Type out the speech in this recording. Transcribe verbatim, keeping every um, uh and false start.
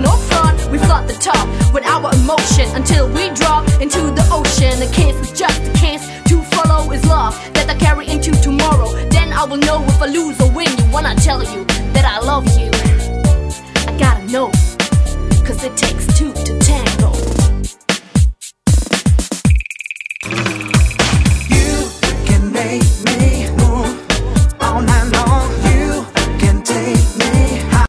no front, we flood the top with our emotion until we drop into the ocean. A kiss is just a kiss, to follow is love that I carry into tomorrow. Then I will know if I lose or win you when I tell you that I love you. I gotta know, cause it takes two to tango.